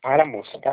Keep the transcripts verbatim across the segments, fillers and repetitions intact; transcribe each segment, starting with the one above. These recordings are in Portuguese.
Para, moça, tá...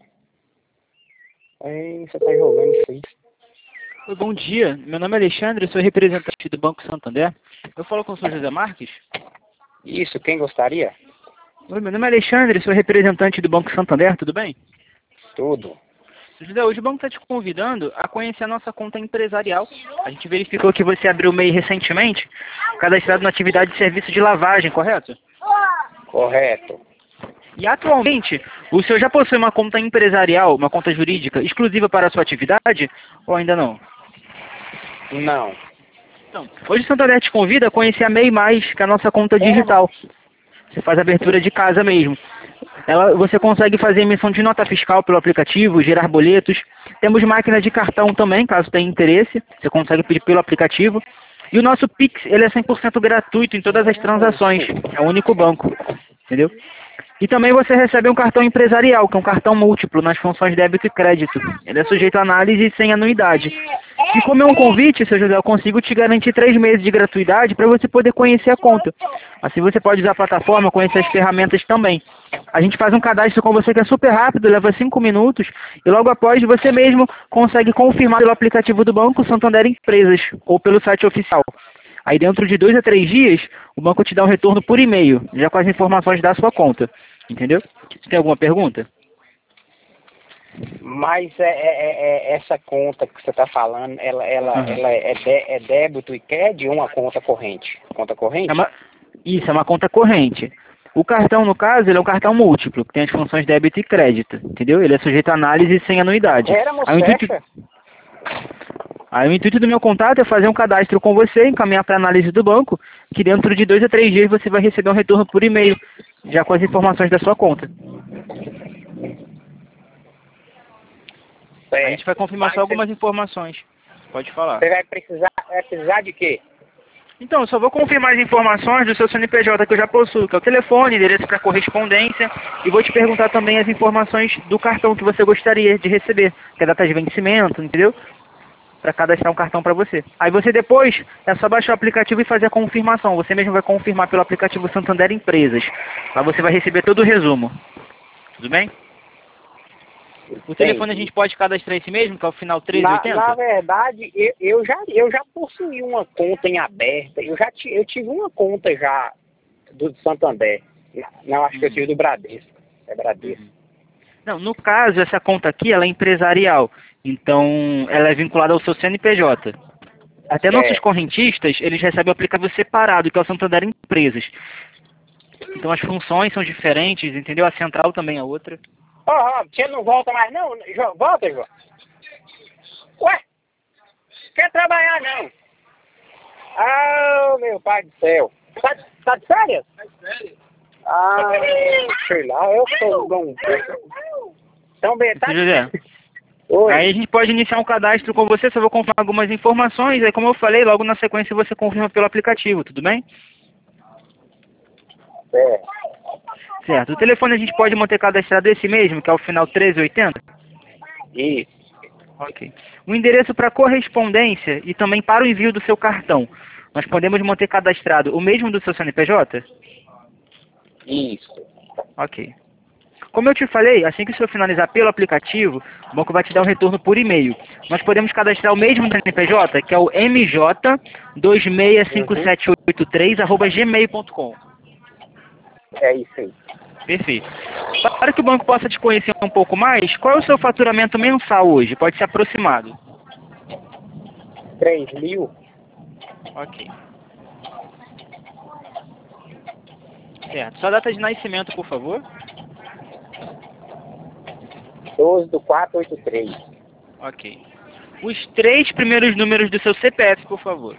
Ei, você tá jogando isso aí. Oi, bom dia. Meu nome é Alexandre, sou representante do Banco Santander. Eu falo com o senhor José Marques? Isso, quem gostaria? Oi, meu nome é Alexandre, sou representante do Banco Santander, tudo bem? Tudo. Senhor José, hoje o banco está te convidando a conhecer a nossa conta empresarial. A gente verificou que você abriu o M E I recentemente, cadastrado na atividade de serviço de lavagem, correto? Correto. E atualmente, o senhor já possui uma conta empresarial, uma conta jurídica, exclusiva para a sua atividade, ou ainda não? Não. Então, hoje o Santander te convida a conhecer a M E I Mais, que é a nossa conta digital. Você faz abertura de casa mesmo. Ela, você consegue fazer emissão de nota fiscal pelo aplicativo, gerar boletos. Temos máquina de cartão também, caso tenha interesse. Você consegue pedir pelo aplicativo. E o nosso Pix, ele é cem por cento gratuito em todas as transações. É o único banco. Entendeu? E também você recebe um cartão empresarial, que é um cartão múltiplo nas funções débito e crédito. Ele é sujeito a análise sem anuidade. E como é um convite, seu José, eu consigo te garantir três meses de gratuidade para você poder conhecer a conta. Assim você pode usar a plataforma, conhecer as ferramentas também. A gente faz um cadastro com você que é super rápido, leva cinco minutos, e logo após você mesmo consegue confirmar pelo aplicativo do Banco Santander Empresas, ou pelo site oficial. Aí dentro de dois a três dias, o banco te dá um retorno por e-mail, já com as informações da sua conta. Entendeu? Você tem alguma pergunta? Mas é, é, é, essa conta que você está falando, ela, ela, Uhum. ela é, de, é débito e crédito ou uma conta corrente? Conta corrente? É uma... Isso, é uma conta corrente. O cartão, no caso, ele é um cartão múltiplo, que tem as funções débito e crédito, entendeu? Ele é sujeito a análise sem anuidade. Era, moça, Aí o intuito... fecha. Aí o intuito do meu contato é fazer um cadastro com você, encaminhar para a análise do banco, que dentro de dois a três dias você vai receber um retorno por e-mail, já com as informações da sua conta. É. A gente vai confirmar só algumas informações. Pode falar. Você vai precisar, vai precisar de quê? Então, eu só vou confirmar as informações do seu C N P J que eu já possuo, que é o telefone, endereço para correspondência, e vou te perguntar também as informações do cartão que você gostaria de receber, que é a data de vencimento, entendeu? Para cadastrar um cartão para você. Aí você depois, é só baixar o aplicativo e fazer a confirmação. Você mesmo vai confirmar pelo aplicativo Santander Empresas. Lá você vai receber todo o resumo. Tudo bem? O telefone a gente pode cadastrar esse mesmo, que é o final treze oitenta? Na, na verdade, eu, eu, já, eu já possuí uma conta em aberta. Eu já ti, eu tive uma conta já do Santander. Não, acho que eu tive do Bradesco. É Bradesco. Não, no caso, essa conta aqui, ela é empresarial. Então, ela é vinculada ao seu C N P J. Até É. nossos correntistas, eles recebem o aplicativo separado, que é o Santander Empresas. Então, as funções são diferentes, entendeu? A central também é outra. Ó, ó, você não volta mais não? João, volta, João. Ué? Quer trabalhar não? Ah, meu pai do céu. Tá, tá de férias? Tá de férias. Ah, sei lá, eu sou um... Então, bem, tá... José, Oi. aí a gente pode iniciar um cadastro com você, só vou confirmar algumas informações, aí como eu falei, logo na sequência você confirma pelo aplicativo, tudo bem? É. Certo. O telefone a gente pode manter cadastrado esse mesmo, que é o final treze oitenta? Isso. Ok. O endereço para correspondência e também para o envio do seu cartão. Nós podemos manter cadastrado o mesmo do seu C N P J? Isso. Ok. Como eu te falei, assim que o senhor finalizar pelo aplicativo, o banco vai te dar um retorno por e-mail. Nós podemos cadastrar o mesmo C N P J, que é o m j dois seis cinco sete oito três arroba gmail ponto com. É isso aí. Perfeito. Para que o banco possa te conhecer um pouco mais, qual é o seu faturamento mensal hoje? Pode ser aproximado. Três mil? Ok. Certo. Sua data de nascimento, por favor. doze do quatro oito três. Ok. Os três primeiros números do seu C P F, por favor.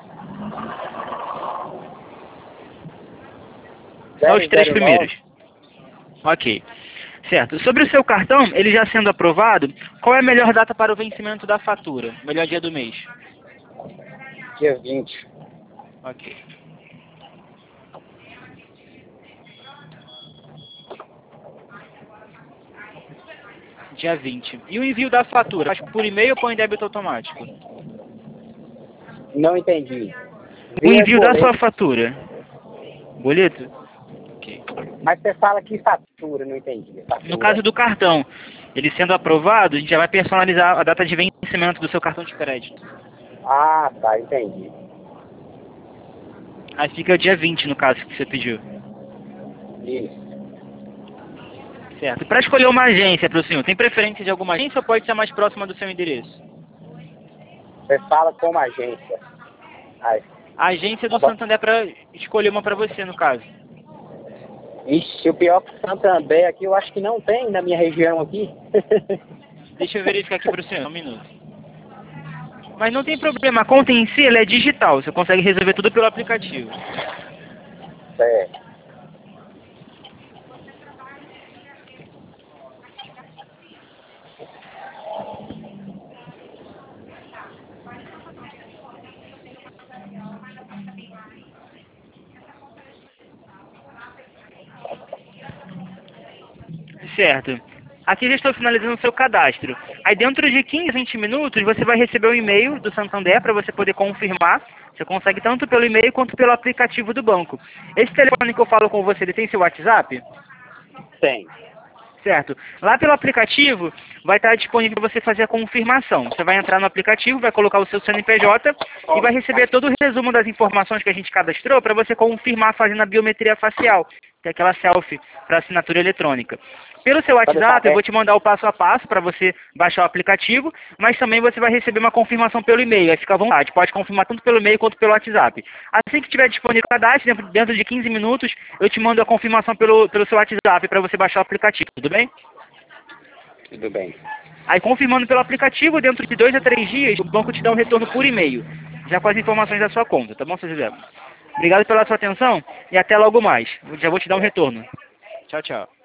Só os três primeiros. Ok. Certo. Sobre o seu cartão, ele já sendo aprovado, qual é a melhor data para o vencimento da fatura? Melhor dia do mês? Dia vinte. Ok. Dia vinte. E o envio da fatura? Faz por e-mail ou põe em débito automático? Não entendi. O envio da boleto. sua fatura? Boleto? Ok. Mas você fala que fatura, não entendi. Fatura. No caso do cartão, ele sendo aprovado, a gente já vai personalizar a data de vencimento do seu cartão de crédito. Ah, tá, entendi. Aí fica o dia vinte, no caso, que você pediu. Isso. Certo. Para escolher uma agência para o senhor, tem preferência de alguma agência ou pode ser mais próxima do seu endereço? Você fala como agência. Ai. A agência do Santander para escolher uma para você, no caso. Ixi, o pior que o Santander aqui, eu acho que não tem na minha região aqui. Deixa eu verificar aqui para o senhor, um minuto. Mas não tem problema, a conta em si ela é digital, você consegue resolver tudo pelo aplicativo. Certo. Certo. Aqui já estou finalizando o seu cadastro. Aí dentro de quinze, vinte minutos você vai receber o e-mail do Santander para você poder confirmar. Você consegue tanto pelo e-mail quanto pelo aplicativo do banco. Esse telefone que eu falo com você, ele tem seu WhatsApp? Tem. Certo. Lá pelo aplicativo vai estar disponível para você fazer a confirmação. Você vai entrar no aplicativo, vai colocar o seu C N P J e vai receber todo o resumo das informações que a gente cadastrou para você confirmar fazendo a biometria facial, que é aquela selfie para assinatura eletrônica. Pelo seu WhatsApp, eu vou te mandar o passo a passo para você baixar o aplicativo, mas também você vai receber uma confirmação pelo e-mail. Aí fica à vontade, pode confirmar tanto pelo e-mail quanto pelo WhatsApp. Assim que estiver disponível o cadastro, dentro, dentro de quinze minutos, eu te mando a confirmação pelo, pelo seu WhatsApp para você baixar o aplicativo, tudo bem? Tudo bem. Aí confirmando pelo aplicativo, dentro de dois a três dias, o banco te dá um retorno por e-mail, já com as informações da sua conta, tá bom, seu José? Obrigado pela sua atenção e até logo mais. Eu já vou te dar um retorno. Tchau, tchau.